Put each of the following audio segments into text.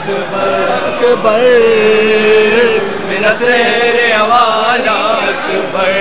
اکبر میرا شیر والا اکبر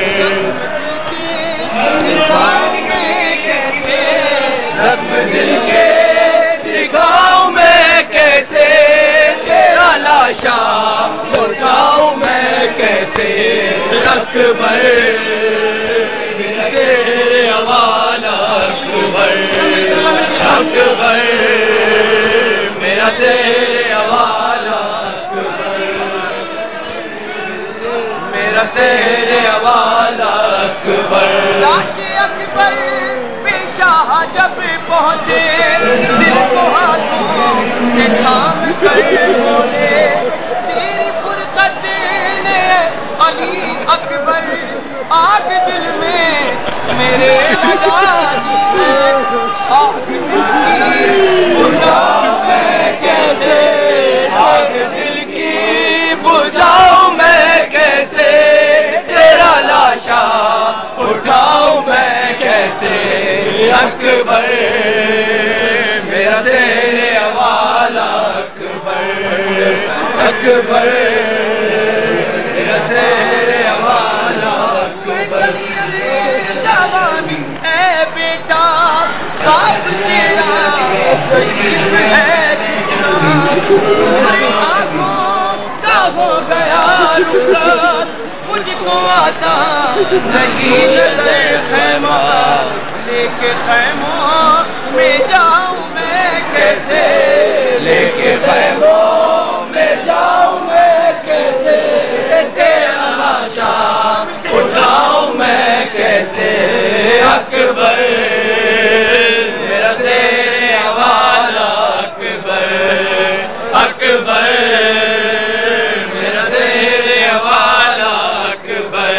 زخم دل کے دکھاؤں میں کیسے تیرا لاشا اٹھاؤں میں کیسے اکبر میرا شیر والا اکبر اکبر میرا شیر والا اکبر میرا شیر والا اکبر لاش اکبر شاہ جب پہنچے دل کو ہاتھوں سے تھام کر بولے تیری فرقت نے علی اکبر آگ دل میں میرے لگا دی آگ دل کی بجھاؤں میں کیسے آگ دل کی بجھاؤں میں کیسے تیرا لاشا اٹھاؤں میں کیسے اکبر میرا شیر والا اکبر اکبر میرا شیر والا اکبر جوانی ہے بیٹا خواب تیرا شریف ہے تمہاری آنکھوں کا ہو گیا رخسار مجھ کو آتا نہیں نظر خیمہ لے کے خیموں میں جاؤں میں کیسے لے کے خیموں میں جاؤں میں کیسے تیرا لاشا اٹھاؤں میں کیسے اکبر میرا شیر والا اکبر اکبر میرا شیر والا اکبر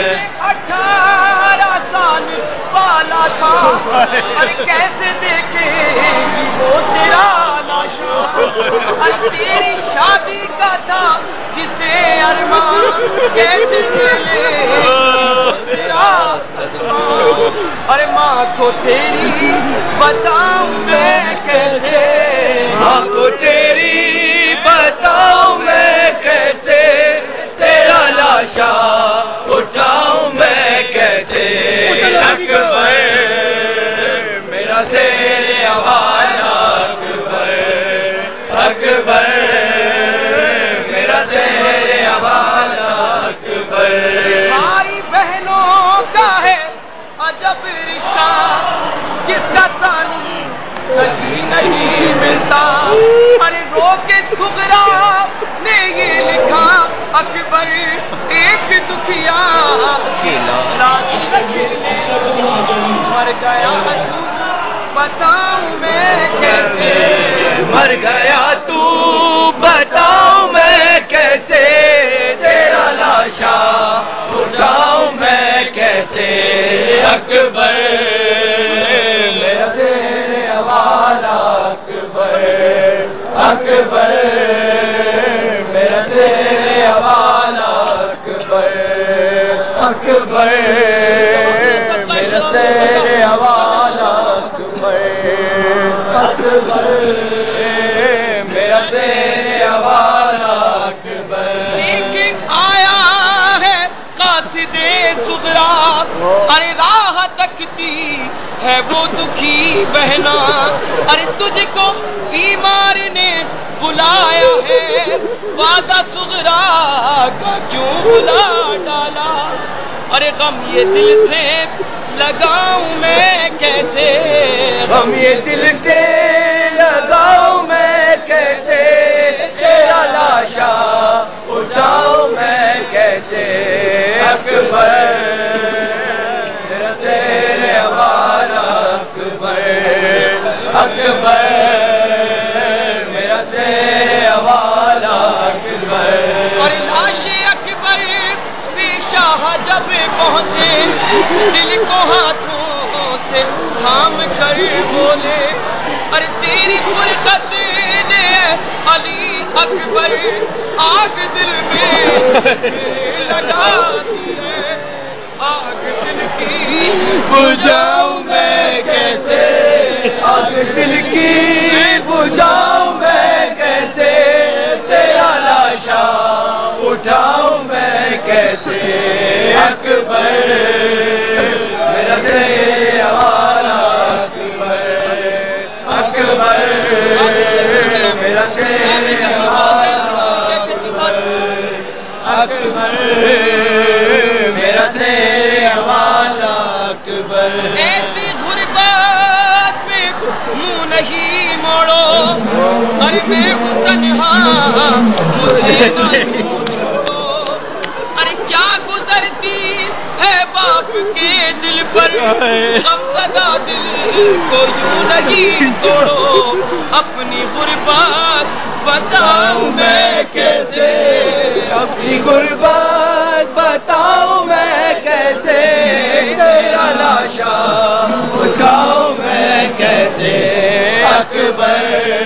18 سال والا تھا اور کیسے دیکھے وہ تیرا لاشا اور تیری شادی کا تھا جسے ارمان کیسے جھیلے تیرا صدمہ اور ماں کو تیری بتاؤں میں کیسے ماں کو تیری بتاؤں میں کیسے تیرا لاشا اٹھاؤں میں کیسے اکبر میرا شیر والا اکبر اکبر میرا شیر والا اکبر بھائی بہنوں کا ہے عجب رشتہ جس کا ثانی کہیں نہیں ملتا ارے رو کے صغرا نے یہ لکھا اکبر ایک دکھیا لاج رکھنے مر گیا بتاؤں میں کیسے مر گیا تو بتاؤں میں کیسے تیرا لاشا اٹھاؤں میں کیسے اکبر میرا شیر والا اکبر اکبر میرا شیر والا اکبر اکبر میرا شیر والا اکبر اکبر میرا شیر والا اکبر ایک آیا ہے قاصد صغرا ارے راہ تکتی ہے وہ دکھی بہنا ارے تجھ کو بیمار نے بلایا ہے وعدہ صغرا کا کیوں بلا ڈالا ارے غم یہ دل سے لگاؤں میں کیسے غم یہ دل سے لگاؤں میں کیسے تیرا لاشا اٹھاؤں میں کیسے اکبر میرا شیر والا اکبر اکبر میرا شیر والا اکبر اور لاش اکبر شاہ جب پہنچے دل کو ہاتھوں سے تھام کر بولے اور تیری فرقت نے علی اکبر آگ دل میں لگا دی ہے آگ دل کی بجھاؤں میں کیسے آگ دل کی بجھاؤں میں کیسے اکبر میرا شیر والا اکبر اکبر میرا شیر اکبر میرا شیر والا اکبر ایسی غربت میں منہ نہیں موڑو ارے میں ہوں تنہا مجھے نہ چھوڑو ارے کیا گزرتی ہے باپ کے دل پر غم زدہ دل کو یوں نہیں توڑو اپنی غربت بتاؤں میں کیسے اپنی غربت بتاؤں میں کیسے تیرا لاشا اٹھاؤں میں کیسے اکبر